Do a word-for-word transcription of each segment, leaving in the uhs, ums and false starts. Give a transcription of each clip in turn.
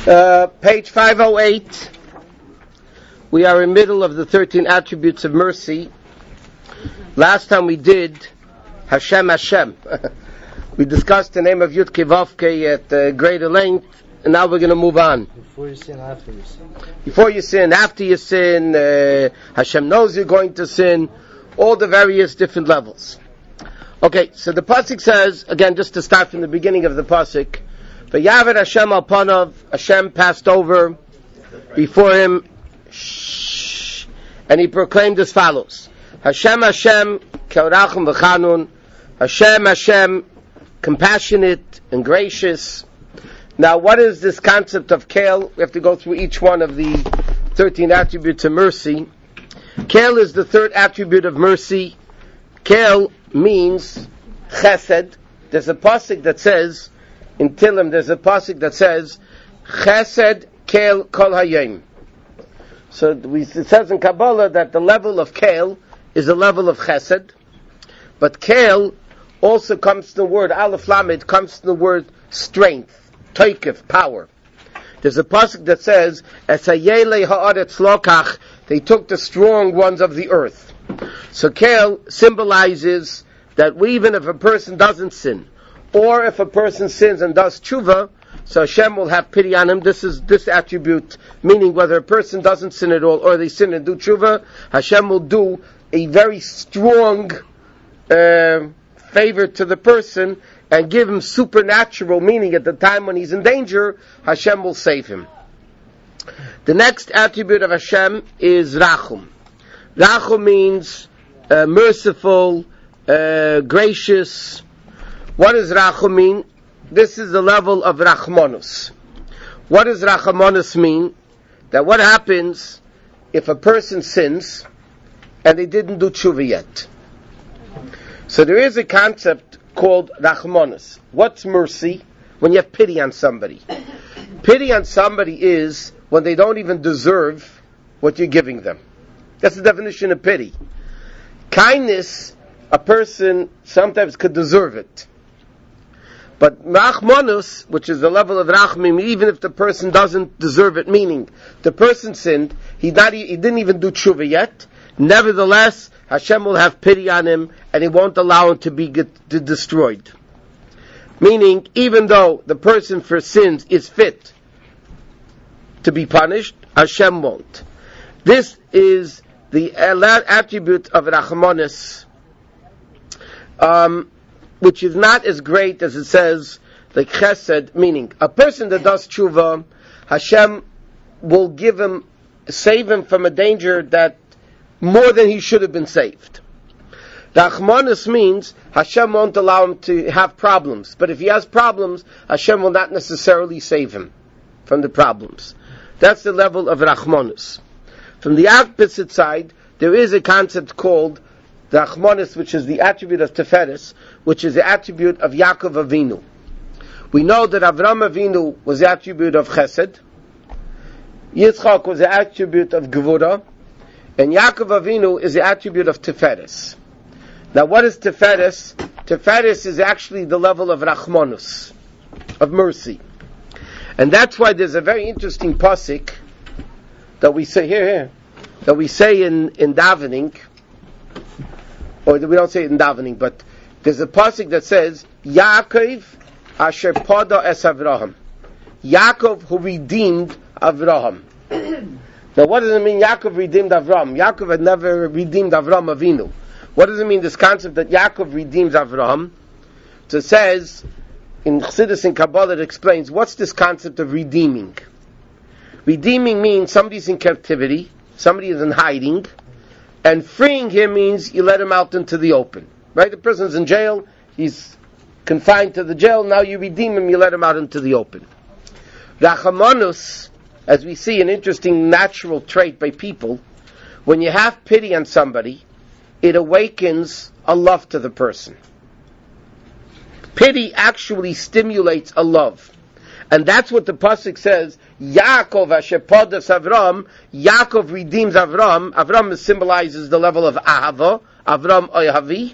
Uh, page five oh eight. We are in the middle of the thirteen attributes of mercy. Last time we did Hashem Hashem. We discussed the name of Yud Kei Vav Kei at uh, greater length, and now we're going to move on. Before you sin, after you sin. Before you sin, after you sin, uh, Hashem knows you're going to sin, all the various different levels. Okay, so the pasuk says, again, just to start from the beginning of the pasuk, V'yaver Hashem al panav, Hashem passed over before him, shh, and he proclaimed as follows: Hashem Hashem ke'orachim v'chanun, Hashem Hashem compassionate and gracious. Now, what is this concept of Kel? We have to go through each one of the thirteen attributes of mercy. Kel is the third attribute of mercy. Kel means chesed. There's a pasuk that says, in Tilim, there's a pasuk that says, chesed kel kol hayom. So we, it says in Kabbalah that the level of kel is the level of chesed. But kel also comes to the word, aleph lamed, comes to the word strength, toikif, power. There's a pasuk that says, esayele haaretz lokach, they took the strong ones of the earth. So kel symbolizes that we, even if a person doesn't sin, or if a person sins and does tshuva, so Hashem will have pity on him. This is this attribute, meaning whether a person doesn't sin at all or they sin and do tshuva, Hashem will do a very strong uh, favor to the person and give him supernatural, meaning at the time when he's in danger, Hashem will save him. The next attribute of Hashem is Rachum. Rachum means uh, merciful, uh, gracious. What does Rachum mean? This is the level of Rachmanus. What does Rachmanus mean? That what happens if a person sins and they didn't do tshuva yet? So there is a concept called Rachmanus. What's mercy? When you have pity on somebody. Pity on somebody is when they don't even deserve what you're giving them. That's the definition of pity. Kindness, a person sometimes could deserve it. But Rachmanus, which is the level of Rachmim, even if the person doesn't deserve it, meaning the person sinned, he, not, he didn't even do tshuva yet, nevertheless, Hashem will have pity on him and he won't allow him to be get, to destroyed. Meaning, even though the person for sins is fit to be punished, Hashem won't. This is the attribute of Rachmanus, um, which is not as great as it says, like chesed, meaning a person that does tshuva, Hashem will give him, save him from a danger that more than he should have been saved. Rachmanus means Hashem won't allow him to have problems, but if he has problems, Hashem will not necessarily save him from the problems. That's the level of Rachmanus. From the opposite side, there is a concept called the Rachmanus, which is the attribute of Tiferes, which is the attribute of Yaakov Avinu. We know that Avram Avinu was the attribute of Chesed, Yitzchak was the attribute of Gevurah, and Yaakov Avinu is the attribute of Tiferes. Now, what is Tiferes? Tiferes is actually the level of Rachmanus, of mercy. And that's why there's a very interesting pasuk that we say here, here, that we say in, in davening, or we don't say it in davening, but there's a pasuk that says, Yaakov asher pada es Avraham. Yaakov who redeemed Avraham. Now what does it mean Yaakov redeemed Avraham? Yaakov had never redeemed Avraham Avinu. What does it mean, this concept that Yaakov redeems Avraham? So it says, in Chassidus and Kabbalah it explains, what's this concept of redeeming? Redeeming means somebody's in captivity, somebody is in hiding, and freeing him means you let him out into the open. Right? The person's in jail, he's confined to the jail, now you redeem him, you let him out into the open. Rachmanus, as we see an interesting natural trait by people, when you have pity on somebody, it awakens a love to the person. Pity actually stimulates a love. And that's what the pasuk says, Yaakov asher padas Avram, Yaakov redeems Avram. Avram symbolizes the level of Ahava, Avram Oyavi.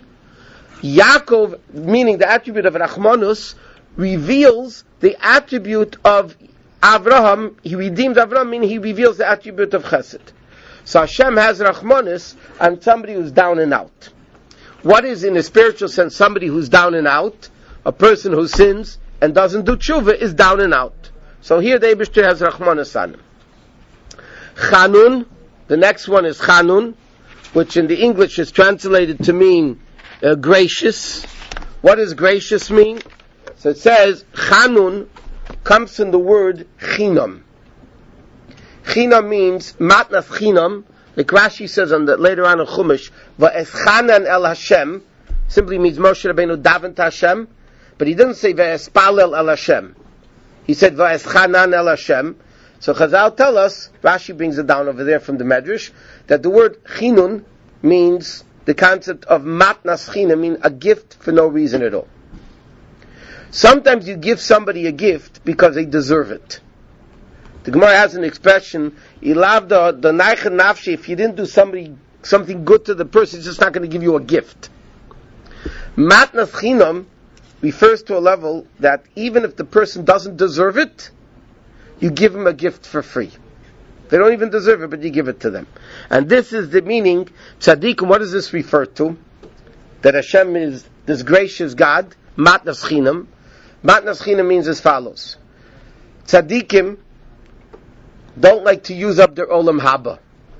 Yaakov, meaning the attribute of Rachmanus, reveals the attribute of Avraham, he redeemed Avraham, meaning he reveals the attribute of chesed. So Hashem has Rachmanis on somebody who's down and out. What is, in a spiritual sense, somebody who's down and out? A person who sins and doesn't do tshuva is down and out. So here the Eibishter has Rachmanis on him. Chanun, the next one is Chanun, which in the English is translated to mean uh, gracious. What does gracious mean? So it says, Chanun comes from the word Chinam. Chinam means matnas chinam. Like Rashi says on the later on in Chumash, va'eschanan el Hashem simply means Moshe Rabbeinu davened to Hashem, but he didn't say va'espalel el Hashem. He said va'eschanan el Hashem. So Chazal tell us, Rashi brings it down over there from the Medrash, that the word chinun means the concept of matnas chinam, mean a gift for no reason at all. Sometimes you give somebody a gift because they deserve it. The Gemara has an expression, Ilavda, the naichen nafshi, if you didn't do somebody, something good to the person, it's just not going to give you a gift. Matnas chinam refers to a level that even if the person doesn't deserve it, you give him a gift for free. They don't even deserve it, but you give it to them. And this is the meaning, tzaddikim, what does this refer to? That Hashem is this gracious God, matnas chinam. Matnas chinam means as follows. Tzaddikim don't like to use up their olam haba.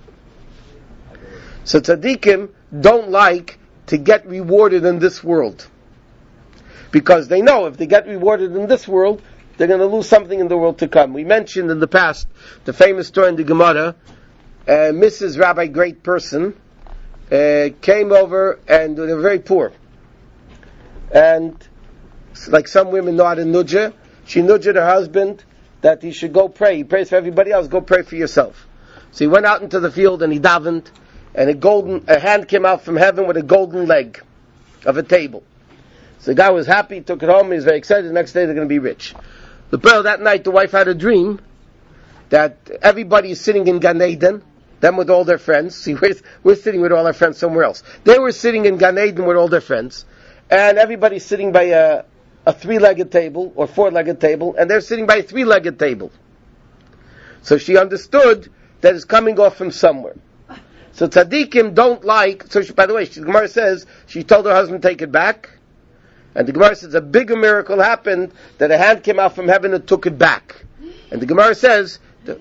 So tzaddikim don't like to get rewarded in this world. Because they know if they get rewarded in this world, they're going to lose something in the world to come. We mentioned in the past the famous story in the Gemara, uh, Missus Rabbi, great person, uh, came over and they were very poor. And like some women know how to nudge, she nudged her husband that he should go pray. He prays for everybody else, go pray for yourself. So he went out into the field and he davened, and a golden, a hand came out from heaven with a golden leg of a table. So the guy was happy, took it home, he was very excited, the next day they're going to be rich. The prayer that night, the wife had a dream that everybody is sitting in Gan Eden, them with all their friends. See, we're, we're sitting with all our friends somewhere else. They were sitting in Gan Eden with all their friends, and everybody's sitting by a a three-legged table, or four-legged table, and they're sitting by a three-legged table. So she understood that it's coming off from somewhere. So tzaddikim don't like, so she, by the way, she, the Gemara says, she told her husband to take it back, and the Gemara says a bigger miracle happened, that a hand came out from heaven and took it back. And the Gemara says,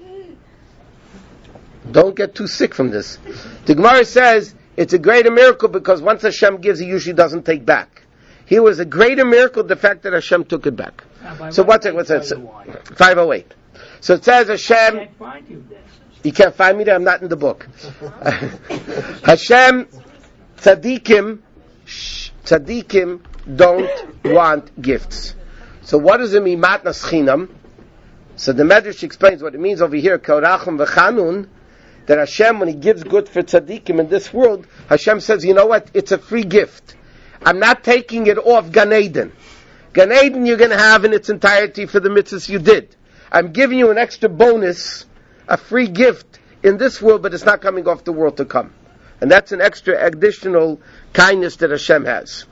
don't get too sick from this. The Gemara says, it's a greater miracle because once Hashem gives, he usually doesn't take back. Here was a greater miracle, the fact that Hashem took it back. So what's it? What's that? five oh eight. So it says Hashem. I can't find you, you can't find me there. I'm not in the book. Hashem, tzaddikim, tzaddikim don't want gifts. So what does it mean? Matnas chinam. So the Medrash explains what it means over here. Korachim v'chanun. That Hashem, when He gives good for tzaddikim in this world, Hashem says, you know what? It's a free gift. I'm not taking it off Gan Eden. Gan Eden you're going to have in its entirety for the mitzvahs you did. I'm giving you an extra bonus, a free gift in this world, but it's not coming off the world to come. And that's an extra additional kindness that Hashem has.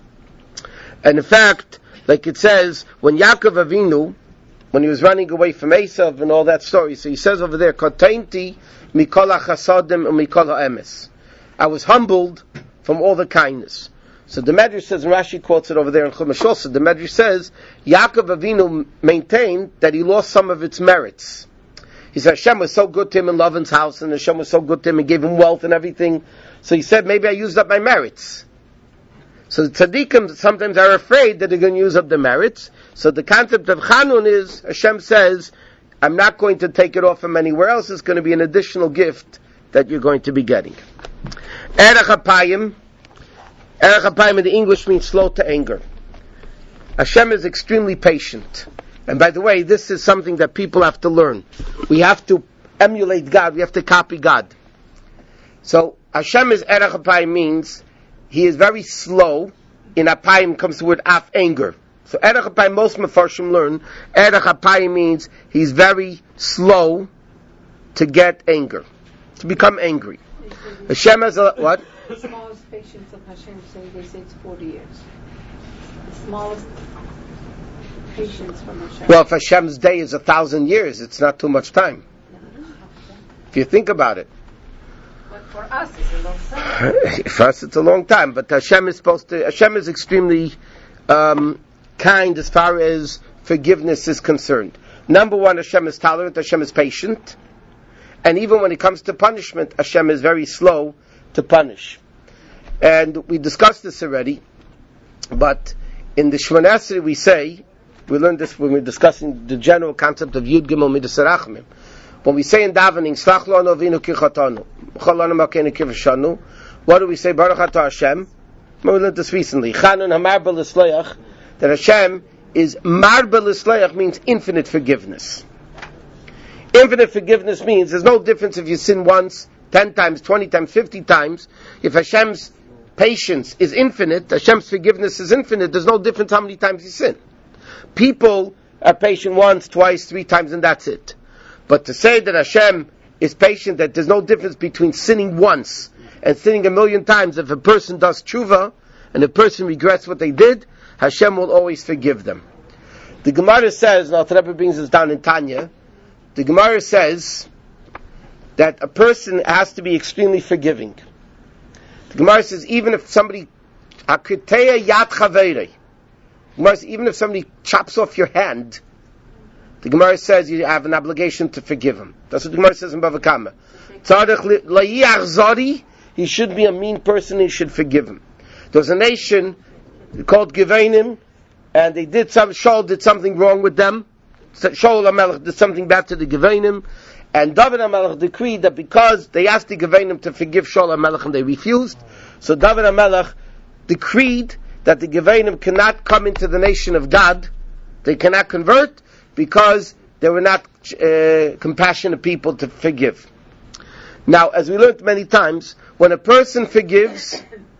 And in fact, like it says, when Yaakov Avinu, when he was running away from Esav and all that story, so he says over there, Kotainti mikol hachasadim umikol ha'emes. I was humbled from all the kindness. So the Medrash says, and Rashi quotes it over there in Chumash also, the Medrash says, Yaakov Avinu maintained that he lost some of its merits. He said, Hashem was so good to him in Lavan's house, and Hashem was so good to him and gave him wealth and everything. So he said, maybe I used up my merits. So the tzaddikim sometimes are afraid that they're going to use up the merits. So the concept of Chanun is, Hashem says, I'm not going to take it off from anywhere else, it's going to be an additional gift that you're going to be getting. Erech HaPayim, Erech HaPayim in the English means slow to anger. Hashem is extremely patient. And by the way, this is something that people have to learn. We have to emulate God, we have to copy God. So Hashem is Erech HaPayim means He is very slow. In Apayim comes the word af, anger. So Erech HaPayim, most Mefarshim learn, Erech HaPayim means He's very slow to get anger, to become angry. Hashem has a, what? The smallest patience of Hashem, say they say it's forty years. The smallest patience from Hashem. Well, if Hashem's day is a thousand years, it's not too much time. If you think about it. But for us, it's a long time. For us, it's a long time. But Hashem is supposed to. Hashem is extremely um, kind as far as forgiveness is concerned. Number one, Hashem is tolerant. Hashem is patient, and even when it comes to punishment, Hashem is very slow to punish. And we discussed this already, but in the Shemona Esrei we say, we learned this when we were discussing the general concept of Yud Gimel Midas Harachmim. When we say in davening, Slach lanu avinu ki chatanu, b'chol lanu malkeinu ki v'shanu, what do we say? Baruch atah Hashem. We learned this recently. Chanun hamar b'lisloyach, that Hashem is mar b'lisloyach means infinite forgiveness. Infinite forgiveness means there's no difference if you sin once, ten times, twenty times, fifty times. If Hashem's patience is infinite, Hashem's forgiveness is infinite, there's no difference how many times you sin. People are patient once, twice, three times, and that's it. But to say that Hashem is patient, that there's no difference between sinning once and sinning a million times, if a person does tshuva and a person regrets what they did, Hashem will always forgive them. The Gemara says, now the Rebbe brings us down in Tanya, the Gemara says that a person has to be extremely forgiving. The Gemara says even if somebody, akiteya yad chaveirei, Gemara says even if somebody chops off your hand, the Gemara says you have an obligation to forgive him. That's what the Gemara says in Bava Kama. Tzadich la'yiach zari, he should be a mean person, he should forgive him. There was a nation called Givenim, and they did some, Shaul did something wrong with them. Shaul HaMelech did something bad to the Givenim, and David HaMelech decreed that because they asked the Givenim to forgive Shaul HaMelech and they refused, so David HaMelech decreed that the Givenim cannot come into the nation of God, they cannot convert, because they were not uh, compassionate people to forgive. Now, as we learned many times, when a person forgives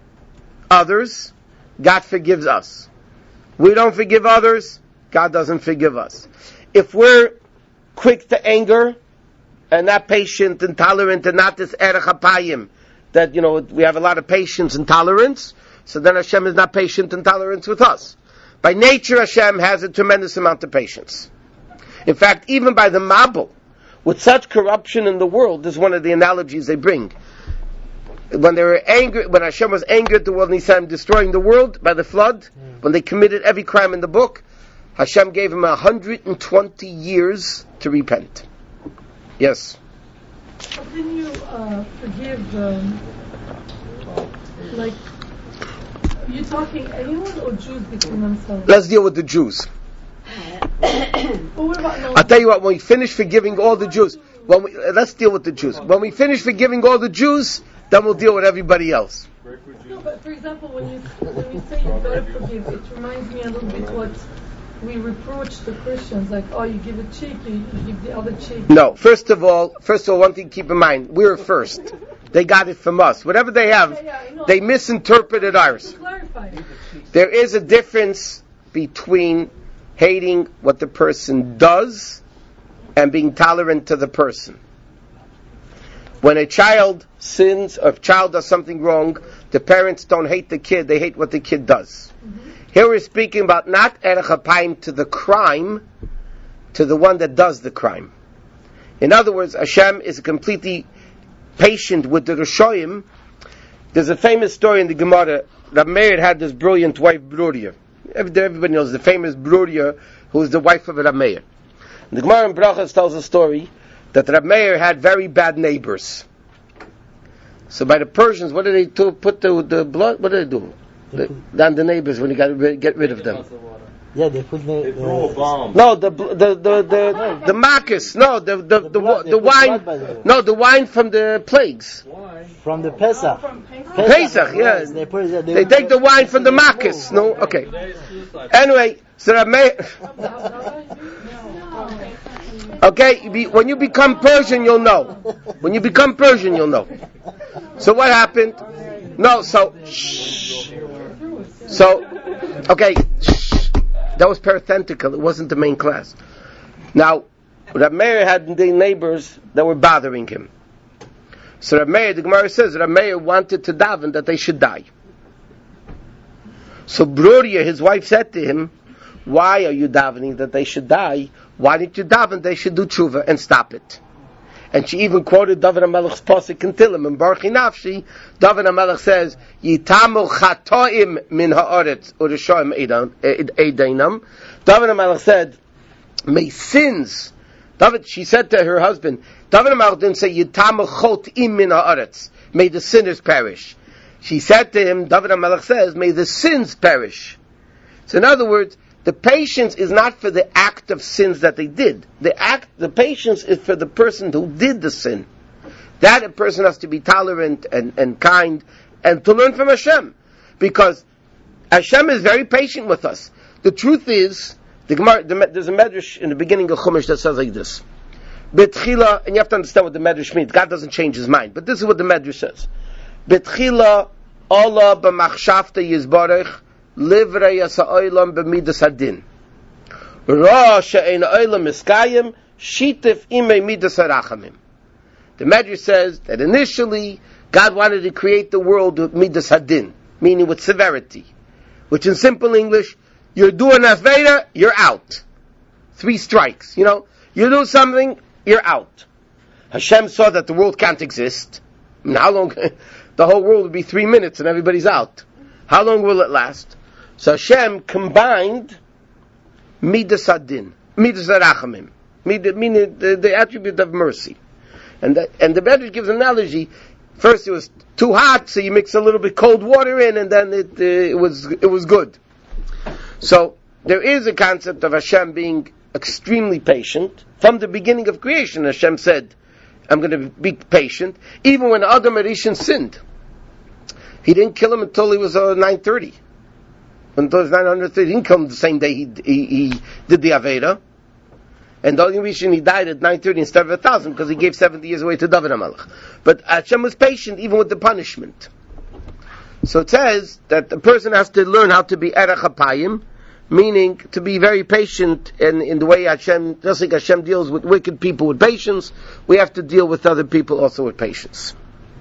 others, God forgives us. We don't forgive others, God doesn't forgive us. If we're quick to anger, and not patient and tolerant, and not this erech hapayim, that, you know, we have a lot of patience and tolerance, so then Hashem is not patient and tolerant with us. By nature, Hashem has a tremendous amount of patience. In fact, even by the Mabul, with such corruption in the world, this is one of the analogies they bring. When they were angry, when Hashem was angry at the world, and He said, "I'm destroying the world by the flood," mm. when they committed every crime in the book, Hashem gave him one hundred twenty years to repent. Yes? How can you uh, forgive, um, like, are you talking anyone or Jews between themselves? Let's deal with the Jews. I'll tell you what, when we finish forgiving all the Jews, when we, let's deal with the Jews. When we finish forgiving all the Jews, then we'll deal with everybody else. No, but for example, when you when you say you better forgive, it reminds me a little bit what we reproach the Christians, like, oh, you give a cheek, you, you give the other cheek. No, first of all, first of all, one thing to keep in mind, we're first. They got it from us. Whatever they have, yeah, yeah, they misinterpreted ours. There is a difference between hating what the person does and being tolerant to the person. When a child sins, or if a child does something wrong, the parents don't hate the kid, they hate what the kid does. Mm-hmm. Here we're speaking about not erech hapayim to the crime, to the one that does the crime. In other words, Hashem is completely patient with the Rishoyim. There's a famous story in the Gemara. Rab Meir had this brilliant wife, Bruria. Everybody knows the famous Bruria, who is the wife of Rab Meir. The Gemara in Brachas tells a story that Rab Meir had very bad neighbors. So by the Persians, what did they do? Put the, the blood? What did they do? The, down the neighbors when you got to get rid of them. Yeah, they put the, they throw a bomb. No, the the the the the, the Marcus. No, the the the, the, blood, the wine. No, the wine from the plagues. From the Pesach. Oh, from Pesach. Pesach, yeah. They, put, they, they take the wine from the Marcus. No, okay. Anyway, so I may. Okay, when you become Persian, you'll know. When you become Persian, you'll know. So what happened? No, so. Shh. So, okay. Shh. That was parenthetical. It wasn't the main class. Now, Rab Meir had the neighbors that were bothering him. So Rab Meir, the Gemara says, Rab Meir wanted to daven that they should die. So Bruria, his wife, said to him, why are you davening that they should die? Why didn't you daven they should do tshuva and stop it? And she even quoted David HaMelech's pasuk in Tehillim in Baruch Nafshi. David HaMelech says, "Yitamu chatoim min haaretz u'rishoim edainam." David HaMelech said, "May sins." David, she said to her husband, David HaMelech didn't say, "Yitamu chotim min haaretz." May the sinners perish. She said to him, David HaMelech says, "May the sins perish." So in other words, the patience is not for the act of sins that they did. The act, the patience is for the person who did the sin. That a person has to be tolerant and, and kind and to learn from Hashem. Because Hashem is very patient with us. The truth is, the Gemara, the, there's a medrash in the beginning of Chumash that says like this. Betchila, and you have to understand what the medrash means. God doesn't change his mind. But this is what the medrash says. Betchila, Allah b'machshavta yizbarech, livrei ha'olam b'midas hadin. Ra she'ein ha'olam miskayim, shitif imei midas harachamim. The Medrash says that initially God wanted to create the world with midas hadin, meaning with severity. Which in simple English, you're doing Aveda, you're out. Three strikes. You know, you do something, you're out. Hashem saw that the world can't exist. I mean, how long? The whole world would be three minutes and everybody's out. How long will it last? So Hashem combined midas hadin, midas harachamim, meaning the, the attribute of mercy. And the, and the Medrash gives an analogy. First it was too hot, so you mix a little bit cold water in, and then it, uh, it was it was good. So there is a concept of Hashem being extremely patient. From the beginning of creation, Hashem said, I'm going to be patient. Even when Adam Arishan sinned, he didn't kill him until he was uh, nine thirty. Until he was nine hundred thirty. He didn't kill him the same day he, he, he did the Aveda. And the only reason he died at nine thirty instead of one thousand, because he gave seventy years away to David HaMelech. But Hashem was patient even with the punishment. So it says that the person has to learn how to be erech hapayim, meaning to be very patient in, in the way Hashem, just like Hashem deals with wicked people with patience, we have to deal with other people also with patience.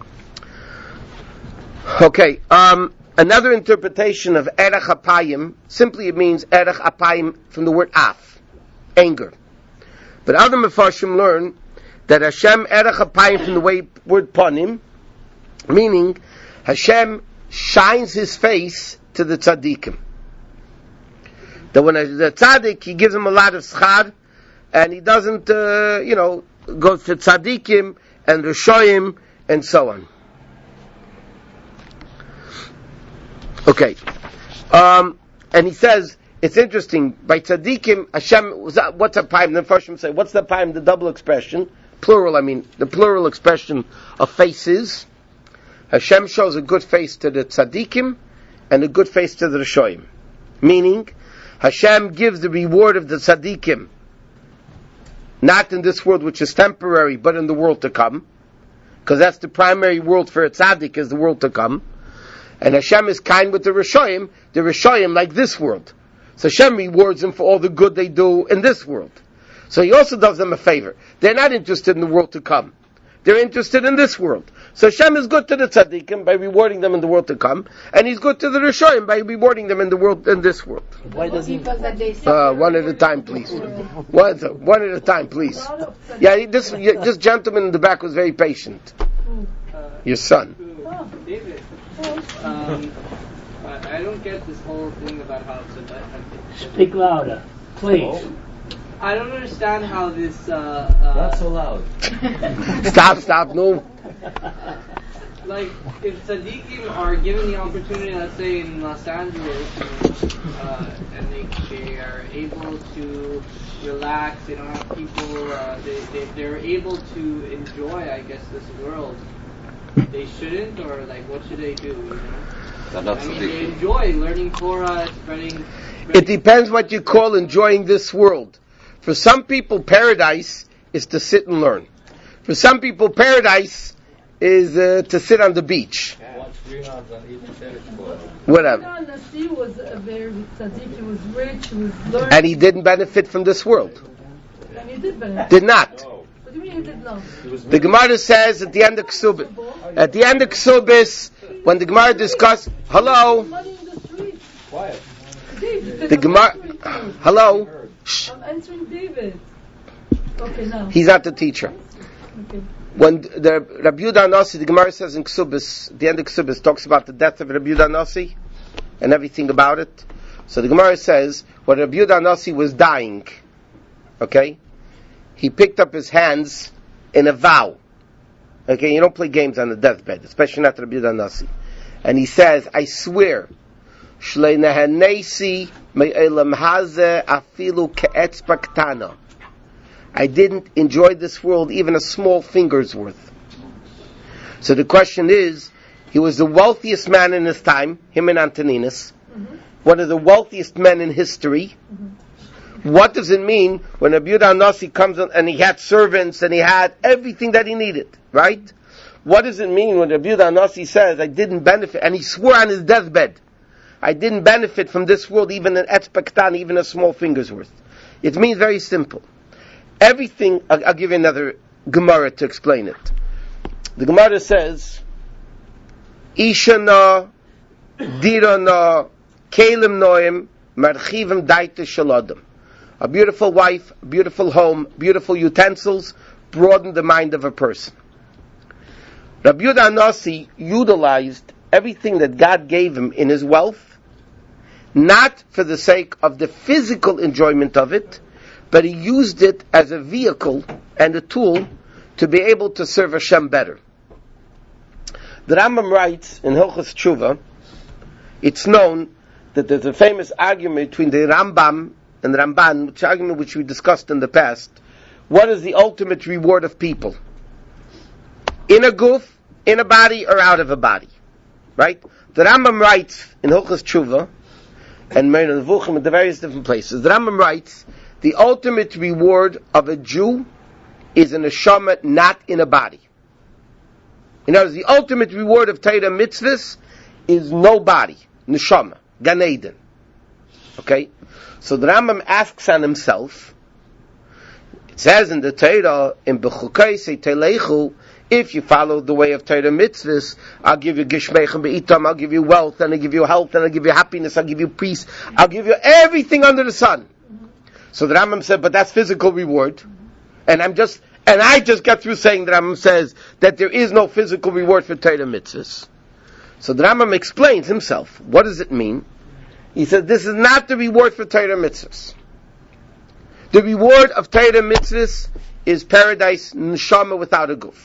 Okay, um, another interpretation of erech hapayim, simply it means erech hapayim from the word af, anger. But other Mefarshim learn that Hashem erech hapayim from the way word panim, meaning Hashem shines His face to the tzaddikim. That when the tzaddik, He gives him a lot of schar, and He doesn't, uh, you know, go to tzaddikim and rishoyim and so on. Okay, um, and He says. It's interesting, by tzaddikim, Hashem, what's a paim? The first say, what's the paim? The double expression, plural, I mean, the plural expression of faces. Hashem shows a good face to the tzaddikim, and a good face to the rishoyim. Meaning, Hashem gives the reward of the tzaddikim, not in this world which is temporary, but in the world to come. Because that's the primary world for a tzaddik, is the world to come. And Hashem is kind with the rishoyim, the rishoyim like this world. So Hashem rewards them for all the good they do in this world. So He also does them a favor. They're not interested in the world to come. They're interested in this world. So Hashem is good to the tzaddikim by rewarding them in the world to come, and He's good to the rishoyim by rewarding them in the world in this world. Why does He? Uh, one at a time, please. One, one at a time, please. Yeah, this this gentleman in the back was very patient. Your son. David. Um, I don't get this whole thing about how it's a Speak louder, please. I don't understand how this. Uh, uh, Not so loud. Stop, stop, no. Like, if tzaddikim are given the opportunity, let's say in Los Angeles, uh, and they, they are able to relax, they don't have people, uh, they, they, they're able to enjoy, I guess, this world. They shouldn't, or like, what should they do, you know? I mean, they enjoy learning Torah, spreading, spreading... It depends what you call enjoying this world. For some people, paradise is to sit and learn. For some people, paradise is uh, to sit on the beach. Whatever. Nasi was a very tzaddik. He was rich. He was learning. And he didn't benefit from this world. And he did benefit. Did not. What do you mean he did not? The Gemara says at the end of Ksubis, at the end of Ksubis, when the Gemara discusses, hello? Money in the streets. Quiet. He The Gemara. Hello. Shh. I'm answering David. Okay, now. He's not the teacher. Okay. When the Rabbi Yehuda Nasi, the Gemara says in Ksubis, the end of Ksubis talks about the death of Rabbi Yehuda Nasi and everything about it. So the Gemara says when Rabbi Yehuda Nasi was dying, okay, he picked up his hands in a vow. Okay, you don't play games on the deathbed, especially not Rabbi Yehuda Nasi. And he says, I swear, Shlei nehanesi me'elam hazeh afilu ke'etzba ktana. I didn't enjoy this world even a small finger's worth. So the question is, he was the wealthiest man in his time, him and Antoninus, mm-hmm. one of the wealthiest men in history. Mm-hmm. What does it mean when Rabbi Yehuda Nasi comes on, and he had servants and he had everything that he needed, right? What does it mean when Rabbi Yehuda Nasi says, I didn't benefit, and he swore on his deathbed, I didn't benefit from this world even an etzba ktan, even a small finger's worth? It means very simple. Everything, I'll, I'll give you another Gemara to explain it. The Gemara says, Ishana, Dirana, Kalim Noim, Marchivim Daita Shalodam. A beautiful wife, beautiful home, beautiful utensils, broaden the mind of a person. Rabbi Yehuda Nasi utilized everything that God gave him in his wealth, not for the sake of the physical enjoyment of it, but he used it as a vehicle and a tool to be able to serve Hashem better. The Rambam writes in Hilchos Tshuva, it's known that there's a famous argument between the Rambam and the Ramban, which argument which we discussed in the past. What is the ultimate reward of people? In a guf, in a body, or out of a body? Right? The Rambam writes in Hilchos Tshuva, and Meir Nevuchim in the various different places, the Rambam writes, the ultimate reward of a Jew is in a neshama, not in a body. In other words, the ultimate reward of Torah mitzvahs is no body, neshama, Gan Eden. Okay? So the Rambam asks on himself, it says in the Torah, in Bechukei say Telechu, if you follow the way of Torah mitzvahs, I'll give you gishmeichem be'itam, I'll give you wealth, and I'll give you health, and I'll give you happiness, I'll give you peace, I'll give you everything under the sun. So the Rambam said, but that's physical reward. And I'm just, and I just got through saying the Rambam says that there is no physical reward for Torah mitzvahs. So the Rambam explains himself. What does it mean? He said, this is not the reward for Torah mitzvahs. The reward of Torah mitzvahs is paradise, neshama without a guf.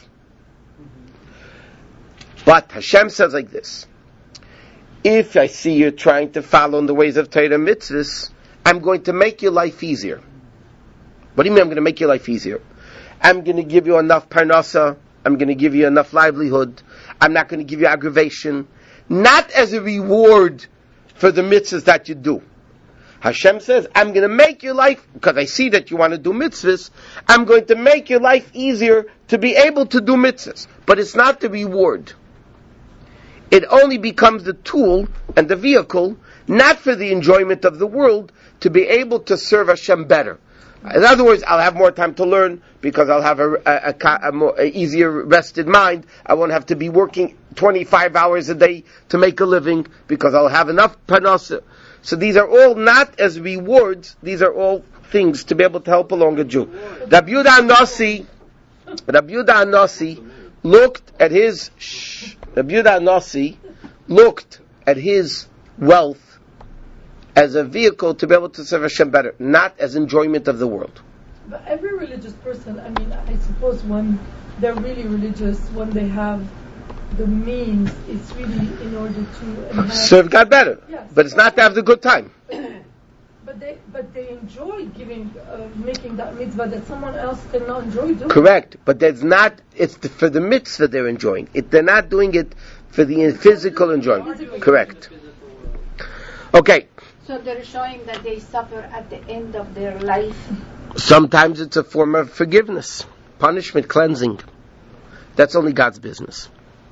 But Hashem says like this, if I see you trying to follow in the ways of Torah mitzvahs, I'm going to make your life easier. What do you mean I'm going to make your life easier? I'm going to give you enough parnasa. I'm going to give you enough livelihood. I'm not going to give you aggravation. Not as a reward for the mitzvahs that you do. Hashem says, I'm going to make your life, because I see that you want to do mitzvahs, I'm going to make your life easier to be able to do mitzvahs. But it's not the reward. It only becomes the tool and the vehicle, not for the enjoyment of the world, to be able to serve Hashem better. In other words, I'll have more time to learn because I'll have a, a, a, a more a easier rested mind. I won't have to be working twenty-five hours a day to make a living because I'll have enough parnasa. So these are all not as rewards. These are all things to be able to help along a Jew. Rabbi Yehuda Nasi, Rabbi Yehuda Nasi looked at his. Shh, Rabbi Yehuda Nasi looked at his wealth as a vehicle to be able to serve Hashem better, not as enjoyment of the world. But every religious person, I mean, I suppose when they're really religious, when they have the means, it's really in order to enhance, serve God better. Yes. But it's not to have the good time. But they, but they enjoy giving, uh, making that mitzvah that someone else cannot enjoy doing. Correct, but that's not. It's the, for the mitzvah they're enjoying it. They're not doing it for the physical enjoyment. Correct. Okay. So they're showing that they suffer at the end of their life. Sometimes it's a form of forgiveness, punishment, cleansing. That's only God's business.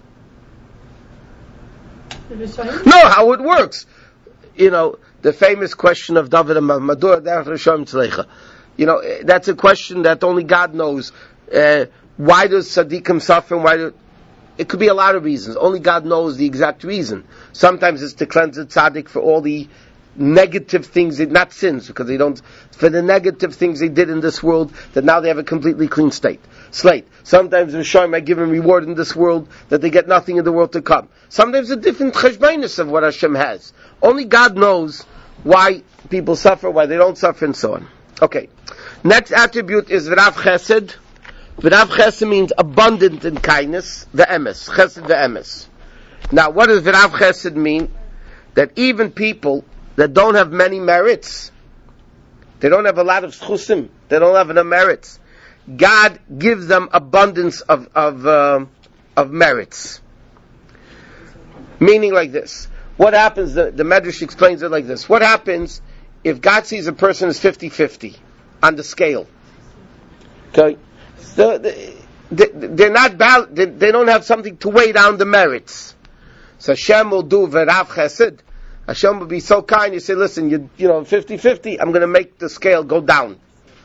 No, how it works. You know, the famous question of David and Madur, you know, that's a question that only God knows. Uh, why does Tzaddikim suffer and why do... It could be a lot of reasons. Only God knows the exact reason. Sometimes it's to cleanse the tzaddik for all the negative things, not sins, because they don't, for the negative things they did in this world, that now they have a completely clean state. Slate. Sometimes Rishonim might give them reward in this world that they get nothing in the world to come. Sometimes a different cheshbonus of what Hashem has. Only God knows why people suffer, why they don't suffer, and so on. Okay. Next attribute is V'rav Chesed. V'rav Chesed means abundant in kindness. The emes. Chesed the emes. Now, what does V'rav Chesed mean? That even people that don't have many merits, they don't have a lot of schusim, they don't have enough merits, God gives them abundance of of uh, of merits. Meaning like this. What happens, the, the Medrash explains it like this. What happens if God sees a person as fifty-fifty on the scale? Okay? So they, they're not bal- they, they don't have something to weigh down the merits. So Hashem will do V'rav Chesed. Hashem will be so kind, you say, listen, you you know, fifty-fifty, I'm going to make the scale go down.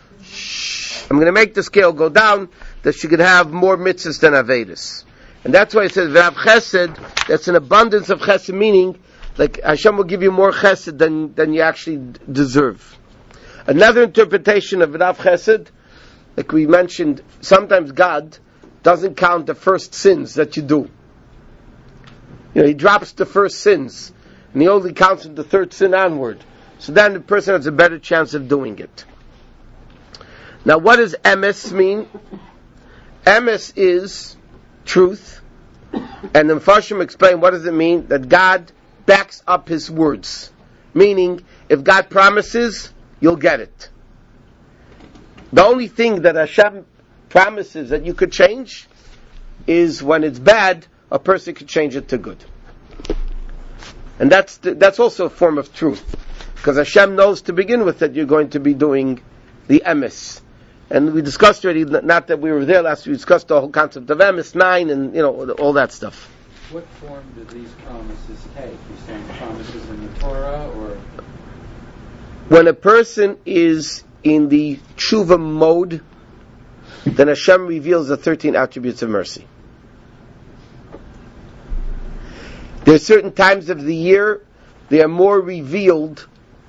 I'm going to make the scale go down, that you could have more mitzvahs than Avedis. And that's why it says, V'rav Chesed, that's an abundance of Chesed, meaning, like, Hashem will give you more Chesed than, than you actually d- deserve. Another interpretation of V'rav Chesed, like we mentioned, sometimes God doesn't count the first sins that you do. You know, He drops the first sins, and He only counts from the third sin onward. So then the person has a better chance of doing it. Now, what does emes mean? Emes is truth, and the Mepharshim explain what does it mean? That God backs up His words. Meaning, if God promises, you'll get it. The only thing that Hashem promises that you could change is when it's bad, a person could change it to good. And that's the, that's also a form of truth. Because Hashem knows to begin with that you're going to be doing the emes. And we discussed already, not that we were there last week, we discussed the whole concept of emes, nine, and you know, all that stuff. What form do these promises take? You're saying promises in the Torah, or? When a person is in the tshuva mode, then Hashem reveals the thirteen attributes of mercy. There are certain times of the year they are more revealed.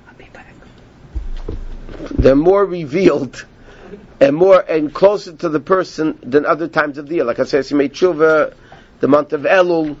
They're more revealed and more and closer to the person than other times of the year. Like I said, Simei Tshuva, the month of Elul,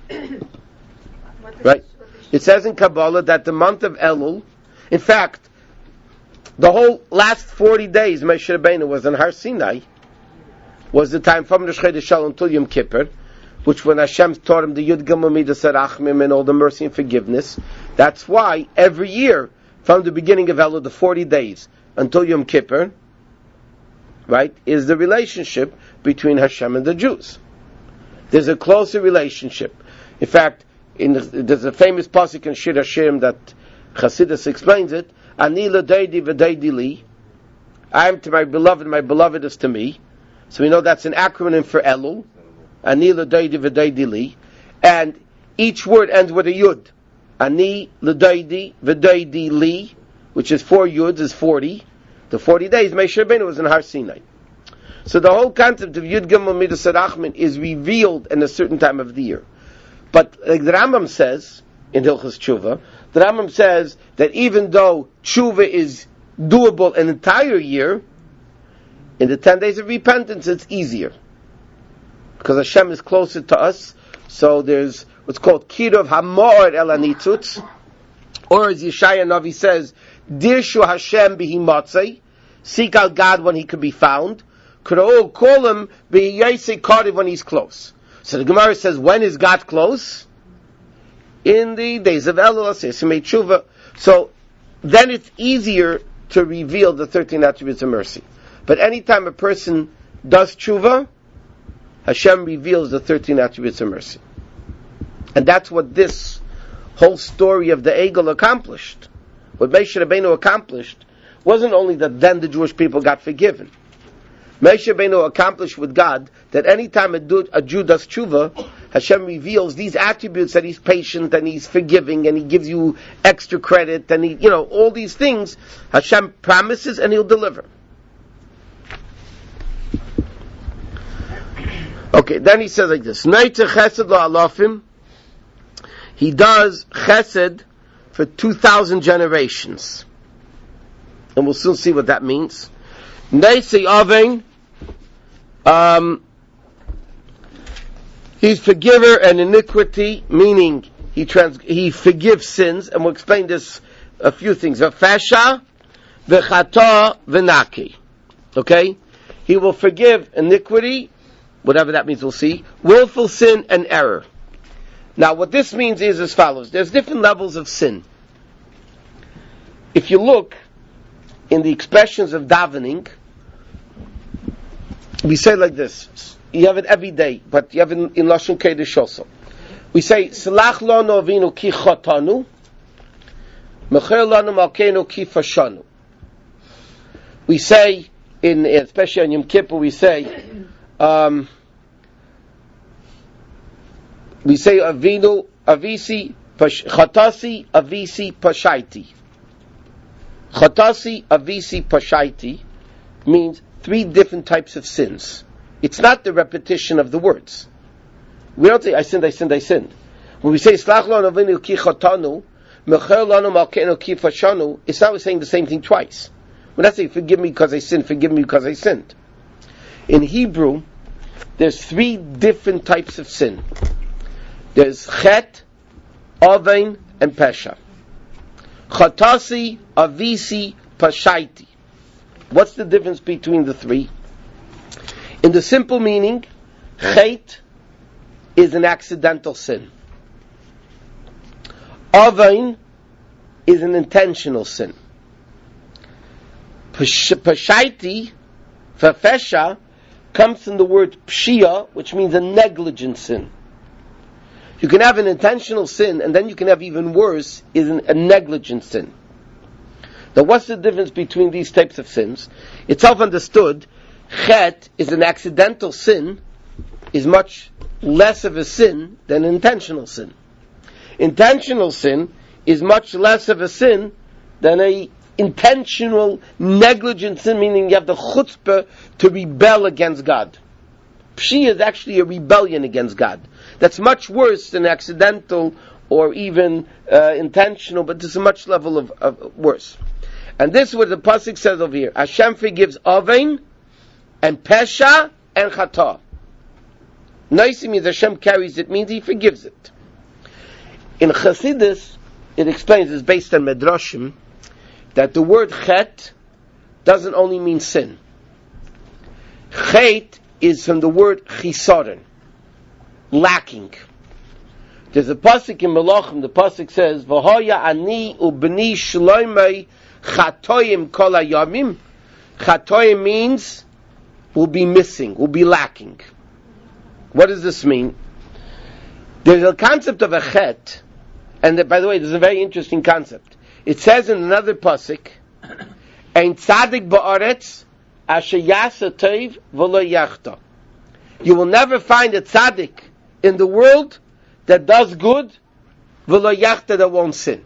right? It says in Kabbalah that the month of Elul, in fact, the whole last forty days, Moshe Rabbeinu was in Har Sinai, was the time from the Shchei Shalom until Yom Kippur, which when Hashem taught him the Yud Gimel Midas Harachmim and all the mercy and forgiveness. That's why every year, from the beginning of Elul, the forty days until Yom Kippur, right, is the relationship between Hashem and the Jews. There's a closer relationship. In fact, in the, there's a famous pasuk in Shir Hashirim that Chassidus explains it. Ani l'deidi v'deidi li. I am to my beloved, my beloved is to me. So we know that's an acronym for Elul. Ani l'deidi v'deidi li. And each word ends with a yud. Ani l'deidi v'deidi li, which is four yuds, is forty. The forty days, Moshe Rabbeinu was in Har Sinai. So the whole concept of Yud Gimel Midas Harachmim is revealed in a certain time of the year. But like the Rambam says in Hilchos Tshuva, the Rambam says that even though Tshuva is doable an entire year, in the ten days of repentance it's easier. Because Hashem is closer to us, so there's what's called Kirov HaMo'or El HaNitzutz, or as Yeshaya Navi says, Dirshu Hashem Bihi Motzei, seek out God when He could be found. K'ra'u call Him Bihi Yosei Kariv when He's close. So the Gemara says, when is God close? In the days of Elul, Simei Tshuva. So then it's easier to reveal the thirteen attributes of mercy. But anytime a person does Tshuva, Hashem reveals the thirteen attributes of mercy. And that's what this whole story of the Egel accomplished. What Moshe Rabbeinu accomplished wasn't only that then the Jewish people got forgiven. Moshe Rabbeinu accomplished with God that any time a, do, a Jew does tshuva, Hashem reveals these attributes, that He's patient and He's forgiving and He gives you extra credit and He, you know, all these things Hashem promises and He'll deliver. Okay, then he says like this: Neitzer chesed lo alafim. He does chesed for two thousand generations. And we'll soon see what that means. Neisi Oven, um, he's forgiver and iniquity, meaning he trans- he forgives sins, and we'll explain this a few things. V'fesha, v'chata, v'naki. Okay? He will forgive iniquity, whatever that means we'll see, willful sin and error. Now what this means is as follows. There's different levels of sin. If you look in the expressions of davening, we say like this. You have it every day, but you have it in, in Lashon Kodesh also. We say, Salach lanu avinu ki chatanu, mecher lanu malkeinu ki fashanu. We say, in especially on Yom Kippur, we say, um, we say avinu avisi pash, chatasi avisi pashaiti. Chatasi avisi pashaiti means three different types of sins. It's not the repetition of the words. We don't say I sinned, I sinned, I sinned. When we say Slach lanu avinu ki chatanu, mecher lanu malkeinu ki fashanu, it's not saying the same thing twice. We're not saying forgive me because I sinned, forgive me because I sinned. In Hebrew, there's three different types of sin. There's chet, ovein, and pesha. Chatasi, avisi, pashaiti. What's the difference between the three? In the simple meaning, chet is an accidental sin. Ovein is an intentional sin. Pashaiti, fafesha, comes from the word pshia, which means a negligent sin. You can have an intentional sin, and then you can have even worse, is an, a negligent sin. Now what's the difference between these types of sins? It's self-understood, chet is an accidental sin, is much less of a sin than an intentional sin. Intentional sin is much less of a sin than a intentional, negligent sin, meaning you have the chutzpah to rebel against God. Pshi is actually a rebellion against God. That's much worse than accidental or even uh, intentional, but this is a much level of, of worse. And this is what the pasuk says over here. Hashem forgives ovein and pesha and chata. Noisi means Hashem carries it, means He forgives it. In Chassidus, it explains, it's based on Medrashim, that the word chet doesn't only mean sin. Chet is from the word chisaron, lacking. There's a pasuk in Melachim, the pasuk says, V'hoya ani ubni shloimei chatoyim kol hayamim. Chatoyim means will be missing, will be lacking. What does this mean? There's a concept of a chet, and that, by the way, this is a very interesting concept. It says in another pasuk, Ein tzadik ba'aretz asher yasa tov v'lo yachta. You will never find a tzaddik in the world that does good, v'lo yachta, that won't sin.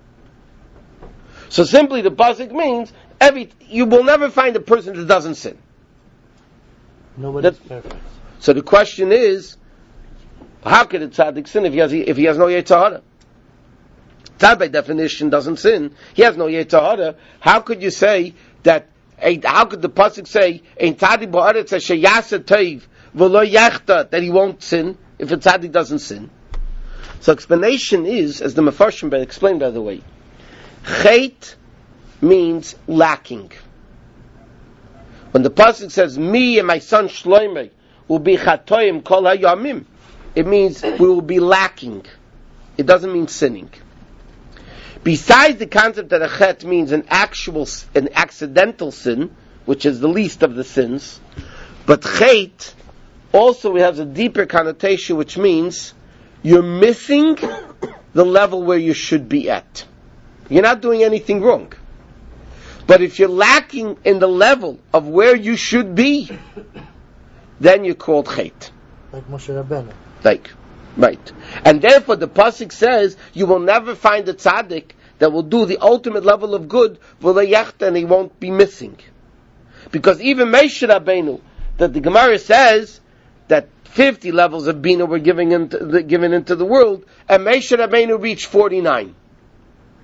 So simply the pasuk means every you will never find a person that doesn't sin. Nobody's That, perfect. So the question is, how could a tzaddik sin if he has if he has no yetzer hara? Tzad by definition doesn't sin. He has no yetzer hara. How could you say that? How could the pasuk say ein tzaddik ba'aretz asher yasa tov v'lo yachta, that he won't sin if a tzaddik doesn't sin? So explanation is, as the Mefarshim explained, by the way, chet means lacking. When the pasuk says me and my son Shloimeh will be chatoim kol hayamim, it means we will be lacking. It doesn't mean sinning. Besides the concept that a chet means an actual, an accidental sin, which is the least of the sins, but chet also has a deeper connotation, which means you're missing the level where you should be at. You're not doing anything wrong. But if you're lacking in the level of where you should be, then you're called chet. Like Moshe Rabbeinu. Like, right. And therefore the pasuk says, you will never find a tzaddik that will do the ultimate level of good, and he won't be missing. Because even Moshe Rabbeinu, that the Gemara says, that fifty levels of Bina were given into the, given into the world, and Moshe Rabbeinu reached forty-nine.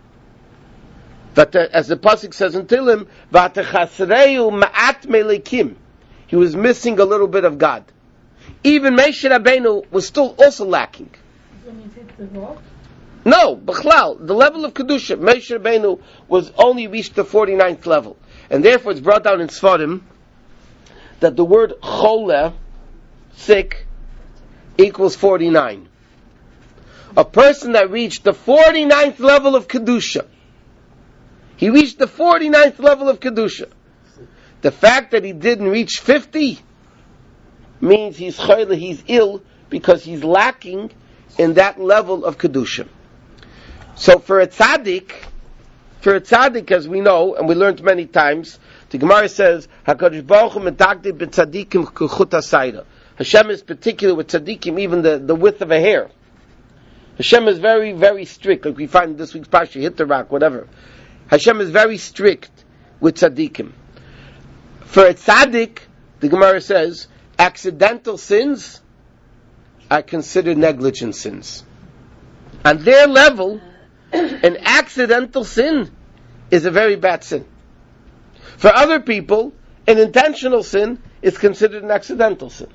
But uh, as the pasuk says in Tehillim, "V'atechasreu ma'at melikim," he was missing a little bit of God. Even Moshe Rabbeinu was still also lacking. When he hit the rock? No, B'chlal, the level of Kedusha, Moshe Rabbeinu was only reached the forty-ninth level. And therefore it's brought down in Sfarim that the word chole, sick, equals forty-nine. A person that reached the forty-ninth level of Kedusha, he reached the forty-ninth level of Kedusha. The fact that he didn't reach fifty means he's chole, he's ill, because he's lacking in that level of Kedusha. So for a tzaddik, for a tzaddik, as we know, and we learned many times, the Gemara says, HaKadosh Baruch Hu metagdil b'tzaddikim k'chut hasayda. Hashem is particular with tzaddikim, even the, the width of a hair. Hashem is very, very strict, like we find in this week's Parsha, hit the rock, whatever. Hashem is very strict with tzaddikim. For a tzaddik, the Gemara says, accidental sins are considered negligent sins. On their level, an accidental sin is a very bad sin. For other people, an intentional sin is considered an accidental sin.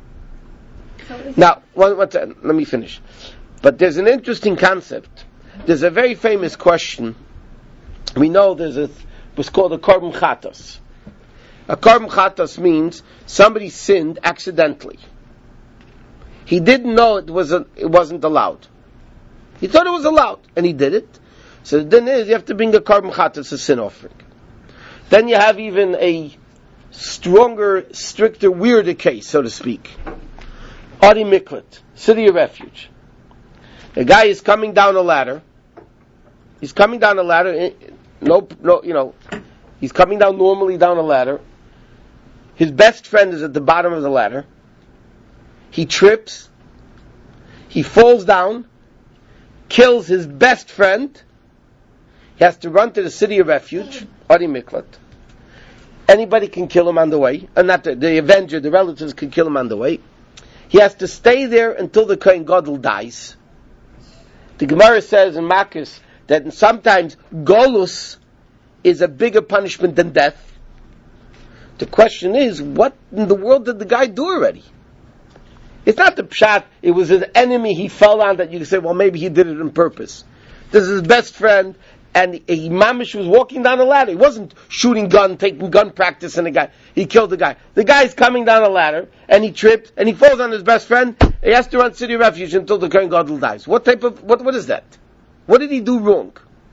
Now, one, one, let me finish. But there's an interesting concept. There's a very famous question. We know there's a, what's called a korban chatas. A korban chatas means somebody sinned accidentally. He didn't know it was a, it wasn't allowed. He thought it was allowed, and he did it. So the din is, you have to bring a korban chatas, a sin offering. Then you have even a stronger, stricter, weirder case, so to speak. Adi Miklat, city of refuge. A guy is coming down a ladder. He's coming down a ladder. No, no, you know, he's coming down normally down a ladder. His best friend is at the bottom of the ladder. He trips. He falls down. Kills his best friend. He has to run to the city of refuge, Adi Miklat. Anybody can kill him on the way. And not the, the avenger, the relatives can kill him on the way. He has to stay there until the Kohen Gadol dies. The Gemara says in Makos that sometimes Golus is a bigger punishment than death. The question is, what in the world did the guy do already? It's not the pshat, it was his enemy he fell on that you can say, well, maybe he did it on purpose. This is his best friend, and he, mamish was walking down a ladder. He wasn't shooting gun, taking gun practice on the guy. He killed the guy. The guy's coming down a ladder, and he tripped, and he falls on his best friend. He has to run to city of refuge until the Kohen Gadol dies. What type of, what, what is that? What did he do wrong?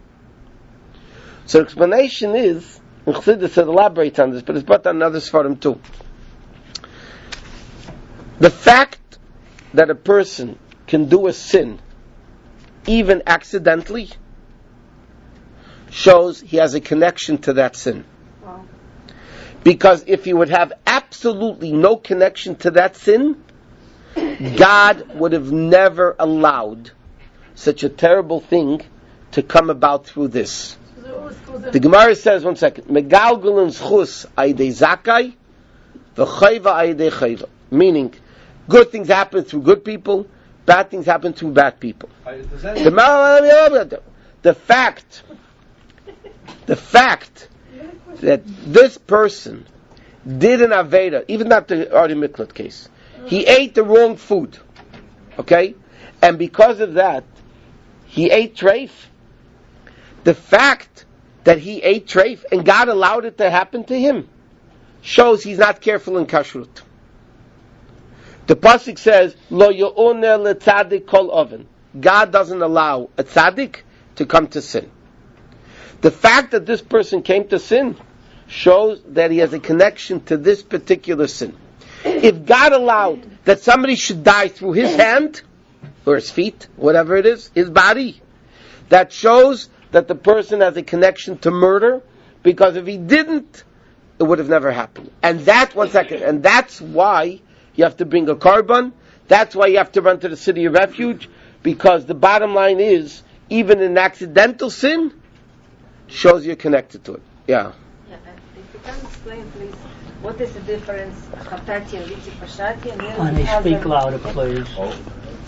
So the explanation is, and Chassidus elaborates on this, but it's brought down another Sfarim too. The fact that a person can do a sin, even accidentally, shows he has a connection to that sin. Wow. Because if he would have absolutely no connection to that sin, God would have never allowed such a terrible thing to come about through this. The Gemara says, one second, Megalgulin schus aydei zakai, v'chayva aydei chayva. Meaning, good things happen through good people, bad things happen through bad people. The, the fact, the fact that this person did an Aveda, even not the Adi Miklat case, he ate the wrong food, okay? And because of that, he ate treif. The fact that he ate treif and God allowed it to happen to him shows he's not careful in kashrut. The pasuk says, "Lo yo'oneh letzaddik kol oven." God doesn't allow a tzaddik to come to sin. The fact that this person came to sin shows that he has a connection to this particular sin. If God allowed that somebody should die through his hand, or his feet, whatever it is, his body, that shows that the person has a connection to murder, because if he didn't, it would have never happened. And that, one second, and that's why you have to bring a korban, that's why you have to run to the city of refuge, because the bottom line is, even an accidental sin shows you're connected to it. Yeah. Yeah, if you can explain, please, what is the difference, Chatati and Vici Pashati, and then And we they have speak the- louder, please.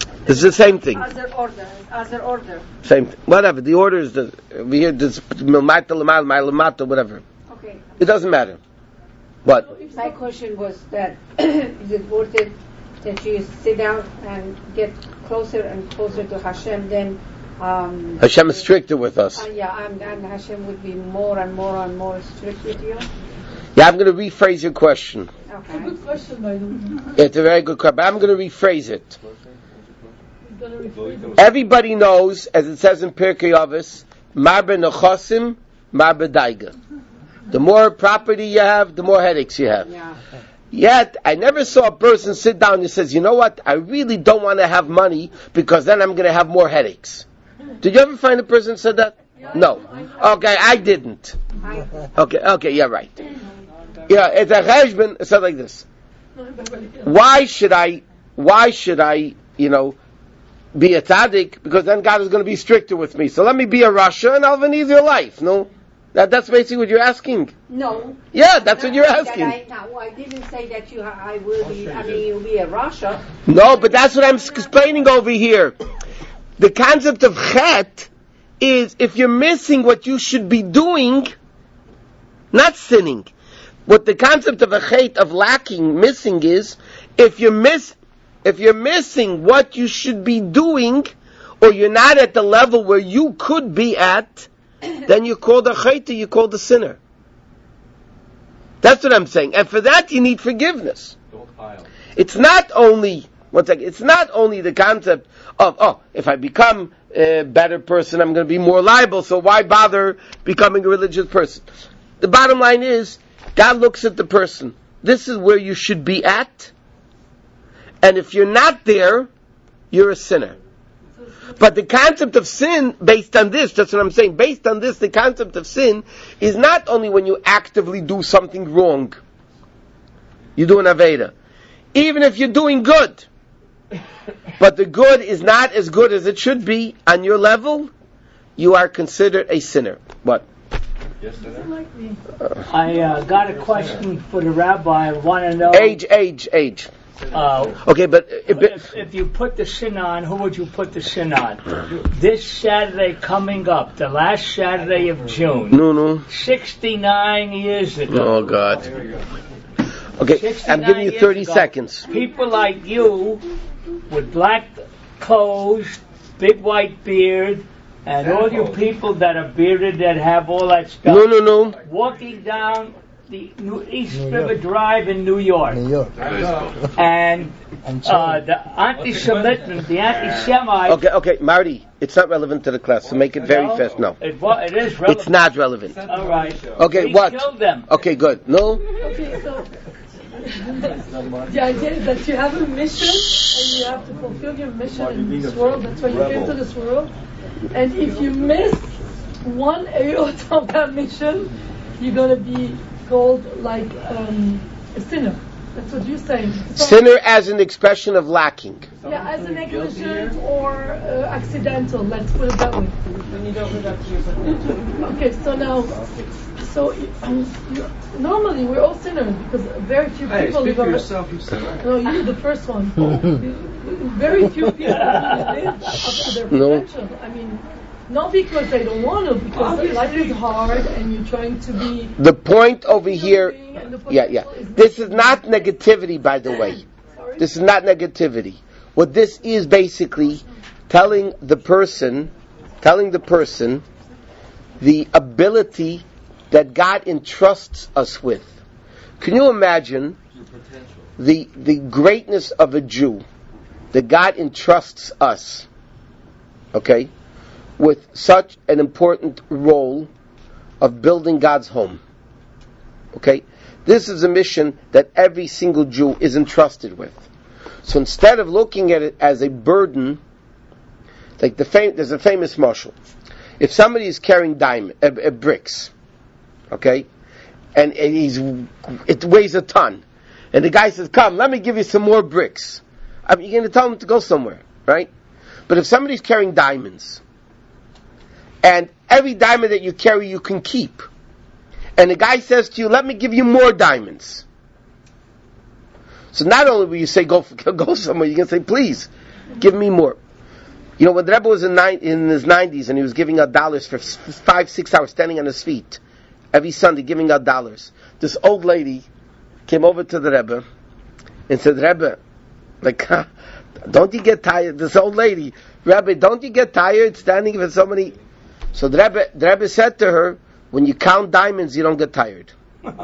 It's the same thing. Other order, other order. Same thing. Whatever. The order is the we hear this milmata lamal, milmata, whatever. Okay. It doesn't matter. What? My question was that is it worth it that you sit down and get closer and closer to Hashem? Then um, Hashem is stricter with us. Uh, yeah, and, and Hashem would be more and more and more strict with you. Yeah, I'm going to rephrase your question. It's a Okay. good question, by the way. It's a very good question, but I'm going to rephrase it. He's gonna rephrase it. Everybody knows, as it says in Pirkei Avos, Marbe nechosim, marbe daiga. The more property you have, the more headaches you have. Yeah. Yet, I never saw a person sit down and says, you know what, I really don't want to have money because then I'm going to have more headaches. Did you ever find a person who said that? No. Okay, I didn't. Okay, okay, yeah, right. Yeah, it's a cheshbon, it's not like this. Why should I, why should I, you know, be a tzaddik? Because then God is going to be stricter with me. So let me be a Rasha and I'll have an easier life, no? That, that's basically what you're asking. No. Yeah, that's what you're That asking. I, no, I didn't say that you. I will be. I mean, you'll be a Rasha. No, but that's what I'm explaining over here. The concept of chet is if you're missing what you should be doing, not sinning. What the concept of a chet, of lacking, missing is, if you miss, if you're missing what you should be doing, or you're not at the level where you could be at, then you're called a chet, you're called a sinner. That's what I'm saying. And for that you need forgiveness. It's not only, one second, it's not only the concept of, oh, if I become a better person, I'm going to be more liable, so why bother becoming a religious person? The bottom line is, God looks at the person. This is where you should be at. And if you're not there, you're a sinner. But the concept of sin, based on this, that's what I'm saying, based on this, the concept of sin is not only when you actively do something wrong. You do an Aveda. Even if you're doing good, but the good is not as good as it should be on your level, you are considered a sinner. What? I uh, got a question for the rabbi. I want to know... Age, age, age. Uh, okay, but... If, if, if you put the sin on, who would you put the sin on? This Saturday coming up, the last Saturday of June. No, no. sixty-nine years ago. Oh, God. Okay, I'm giving you thirty ago, seconds. People like you, with black clothes, big white beard, and all you people that are bearded that have all that stuff. No, no, no. Walking down the New East New River Drive in New York. New York. And uh, the anti-Semitism, the anti-Semites... Okay, okay, Marty, it's not relevant to the class, so make it very no, fast. No. It, well, it is relevant. It's not relevant. All right. Okay, we what? killed them. Okay, good. No? Okay, so the idea is that you have a mission and you have to fulfill your mission in this world. That's why you came to this world. And if you miss one iota of that mission, you're going to be called like um, a sinner. That's what you're saying. So, sinner as an expression of lacking. Yeah, as a negligent or uh, accidental. Let's put it that way. Okay, so now, so um, you, normally we're all sinners because very few Hey, people speak live for a- yourself, you said, right? No, you're the first one. Very few people really live up to their No. potential. I mean, not because they don't want to, because life is hard and you're trying to be. The point over here, yeah, yeah. This is not negativity, by the way. Sorry? This is not negativity. What this is basically telling the person, telling the person the ability that God entrusts us with. Can you imagine the the greatness of a Jew that God entrusts us, okay, with such an important role of building God's home? Okay? This is a mission that every single Jew is entrusted with. So instead of looking at it as a burden, like the fam- there's a famous mashal. If somebody is carrying diamond, uh, uh, bricks, okay, and, and he's it weighs a ton, and the guy says, "Come, let me give you some more bricks." I mean, you're going to tell him to go somewhere, right? But if somebody's carrying diamonds, and every diamond that you carry you can keep, and the guy says to you, "Let me give you more diamonds." So not only will you say, "Go go somewhere," you're going to say, "Please, Give me more. You know, when the Rebbe was in, nine, in his nineties and he was giving out dollars for five, six hours standing on his feet, every Sunday giving out dollars, this old lady came over to the Rebbe and said, Rebbe, like, don't you get tired? This old lady, Rebbe, don't you get tired standing for so many? So the Rebbe, the Rebbe said to her, when you count diamonds, you don't get tired.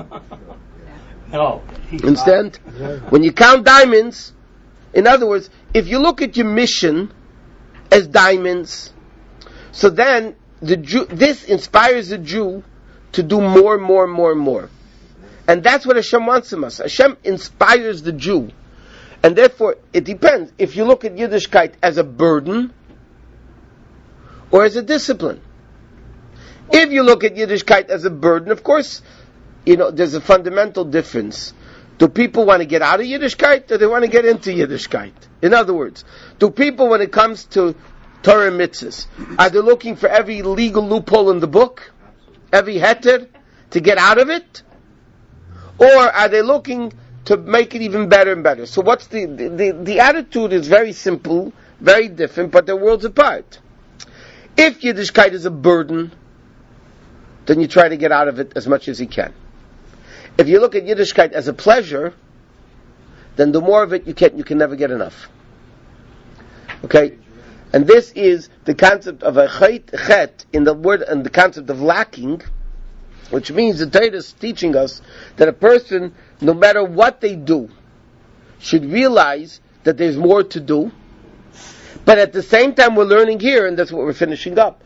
No. Understand? When you count diamonds, in other words, if you look at your mission as diamonds, so then the Jew, this inspires the Jew to do more, more, more, more. And that's what Hashem wants from us. Hashem inspires the Jew. And therefore, it depends. If you look at Yiddishkeit as a burden, or as a discipline. If you look at Yiddishkeit as a burden, of course, you know, there's a fundamental difference. Do people want to get out of Yiddishkeit, or they want to get into Yiddishkeit? In other words, do people, when it comes to Torah mitzvahs, are they looking for every legal loophole in the book, every heter, to get out of it? Or are they looking to make it even better and better? So what's the, the, the, the attitude is very simple, very different, but they're worlds apart. If Yiddishkeit is a burden, then you try to get out of it as much as you can. If you look at Yiddishkeit as a pleasure, then the more of it you get, you can never get enough. Okay? And this is the concept of a chet, chet in the word, and the concept of lacking, which means the Torah is teaching us that a person, no matter what they do, should realize that there's more to do. But at the same time, we're learning here, and that's what we're finishing up.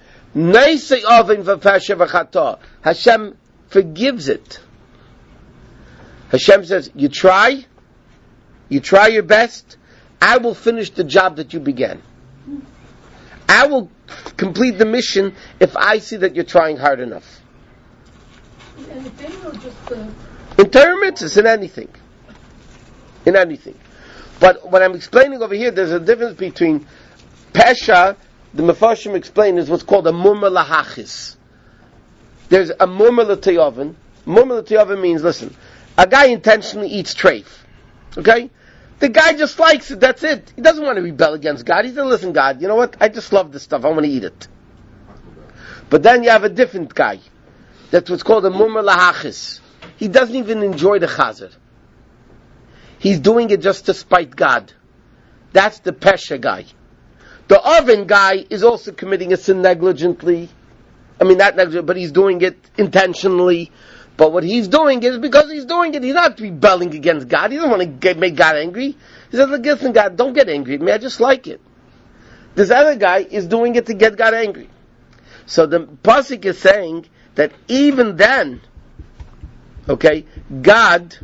Hashem forgives it. Hashem says, you try, you try your best, I will finish the job that you began. I will complete the mission if I see that you're trying hard enough. Anything or just uh... in Torah mitzvahs, in anything. In anything. But what I'm explaining over here, there's a difference between Pesha, the Mefarshim explain, is what's called a murmur lahachis. There's a murmur l'teyovin. Murmur l'teyovin means, listen, a guy intentionally eats treif. Okay? The guy just likes it, that's it. He doesn't want to rebel against God. He says, listen, God, you know what? I just love this stuff. I want to eat it. But then you have a different guy. That's what's called a murmur lahachis. He doesn't even enjoy the chazer. He's doing it just to spite God. That's the Pesha guy. The oven guy is also committing a sin negligently. I mean, not negligent, but he's doing it intentionally. But what he's doing is because he's doing it, he's not rebelling against God. He doesn't want to get, make God angry. He says, listen, God, don't get angry at me. I just like it. This other guy is doing it to get God angry. So the Pasuk is saying that even then, okay, God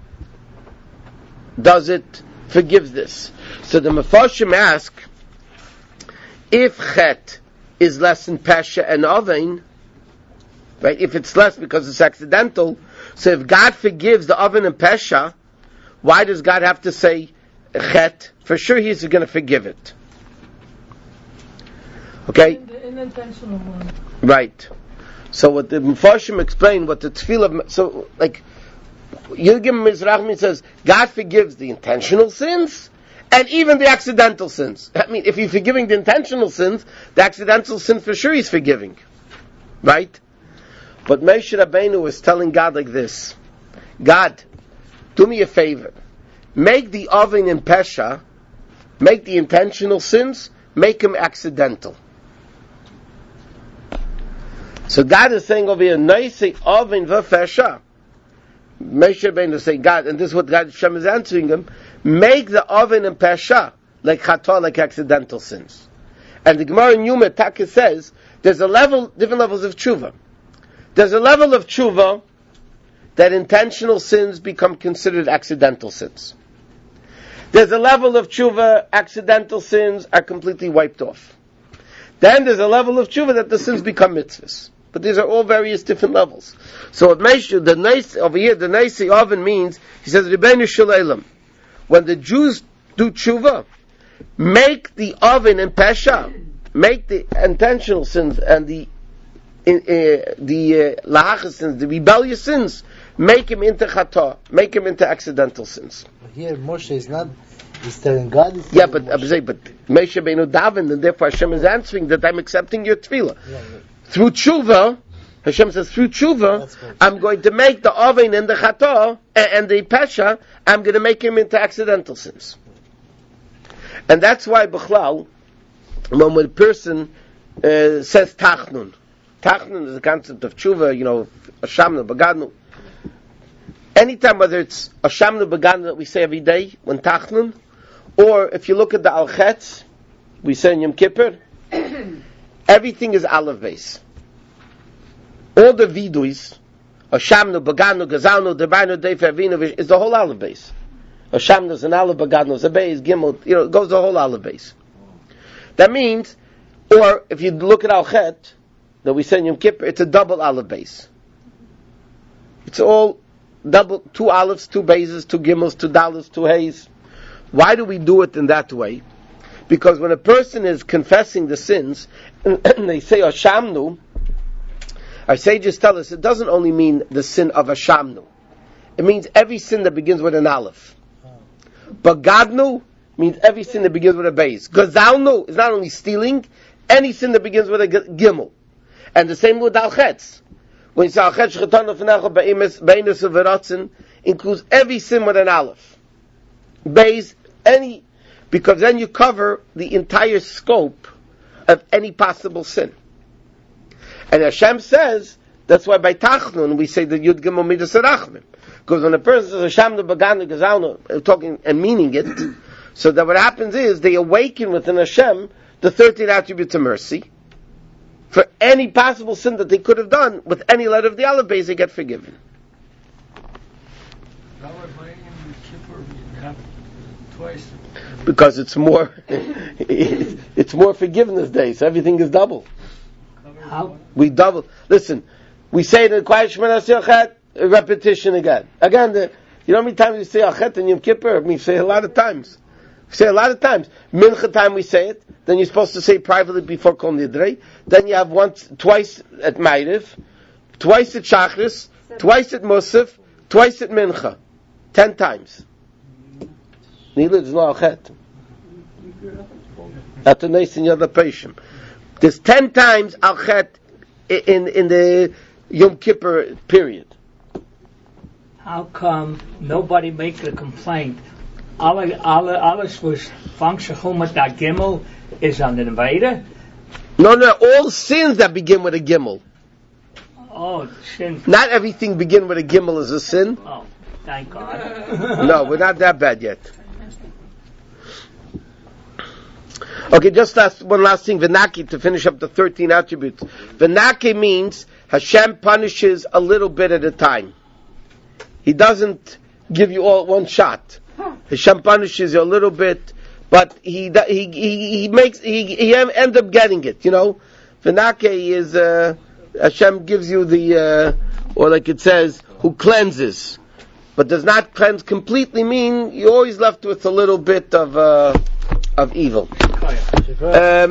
does it, forgives this. So the Mefarshim ask, if Chet is less than Pesha and Oven, right, if it's less because it's accidental, so if God forgives the Oven and Pesha, why does God have to say Chet? For sure He's going to forgive it. Okay? In the unintentional one. Right. So what the Mefarshim explain, what the Tefillah, so like, Yilgim Mizrachmi says, God forgives the intentional sins, and even the accidental sins. I mean, if He's forgiving the intentional sins, the accidental sin for sure He's forgiving. Right? But Moshe Rabbeinu was telling God like this, God, do me a favor. Make the oven in Pesha, make the intentional sins, make them accidental. So God is saying over here, Neisei oven v'Pesha. Moshe Rabbeinu is saying, God, and this is what God Hashem is answering him, make the oven and Pesha like Chata, like accidental sins. And the Gemara in Yuma Taka says, there's a level, different levels of tshuva. There's a level of tshuva that intentional sins become considered accidental sins. There's a level of tshuva, accidental sins are completely wiped off. Then there's a level of tshuva that the sins become mitzvahs. But these are all various different levels. So what Moshe, the nice over here, the Neisei oven means, he says, Rebbeinu Shalom, when the Jews do tshuva, make the oven and Pesha, make the intentional sins and the in, uh, the uh, lahachas sins, the rebellious sins, make him into chata, make him into accidental sins. Here Moshe is not He's telling God. He's Yeah, telling but Moshe. I'm saying, but Moshe Beinu daven, and therefore Hashem is answering that I'm accepting your tefillah. Yeah, yeah. Through tshuva, Hashem says, through tshuva, That's good. I'm going to make the oven and the chato and, and the pesha, I'm going to make him into accidental sins. And that's why, B'chlal, when a person uh, says tachnun, tachnun is the concept of tshuva, you know, ashamnu, bagadnu. Anytime, whether it's ashamnu, bagadnu that we say every day, when tachnun, or if you look at the al-chetz, we say in Yom Kippur, everything is aleph base. All the viduis, ashamnu, bagadnu, gazalnu, debainu, deif, avinu, is the whole aleph base. Hashamnu is an aleph, bagadnu is a base, gimel, you know, it goes the whole aleph base. That means, or if you look at al-chet, that we say in Yom Kippur, it's a double aleph base. It's all double, two olives, two bases, two gimels, two dallas, two hays. Why do we do it in that way? Because when a person is confessing the sins, and they say Ashamnu, our sages tell us it doesn't only mean the sin of Ashamnu. It means every sin that begins with an aleph. Bagadnu means every sin that begins with a base. Gazalnu is not only stealing, any sin that begins with a gimel. And the same with al-chetz. When you say al-chetz shchetanu f'necha beinus v'ratzin, includes every sin with an aleph. Base, any, because then you cover the entire scope of any possible sin. And Hashem says, that's why by Tachnun we say the Yud Gimel Midas Rachmim. Because when a person says Hashem the Baganu Gazalnu, talking and meaning it, so that what happens is they awaken within Hashem the thirteen attributes of mercy. For any possible sin that they could have done, with any letter of the Aleph base, they get forgiven. Because it's more, it's more forgiveness day, so everything is double. How? We double. Listen, we say the quiet Shemana Siyachet, repetition again. Again, the, you know how many times we say Achet in Yom Kippur? We say a lot of times. We say a lot of times. Mincha time we say it. Then you're supposed to say it privately before Kol Nidrei. Then you have once, twice at Ma'ariv, twice at Shachris, twice at Musaf, twice at Mincha. Ten times. Neither is no Achet. At the Nes in Yad HaPeishim. There's ten times Achet in, in the Yom Kippur period. How come nobody makes a complaint? Alle, alle, alles was function met dat gimel is aan de Veda. No, no, all sins that begin with a gimel. Oh, sin. Not everything begin with a gimel is a sin. Oh, thank God. No, we're not that bad yet. Okay, just last, one last thing, Venaki, to finish up the thirteen attributes. Venaki means Hashem punishes a little bit at a time. He doesn't give you all at one shot. Hashem punishes you a little bit, but he he he, he makes he he ends up getting it. You know, Venake is uh, Hashem gives you the uh, or like it says, who cleanses, but does not cleanse completely. Mean you're always left with a little bit of uh, of evil. Um,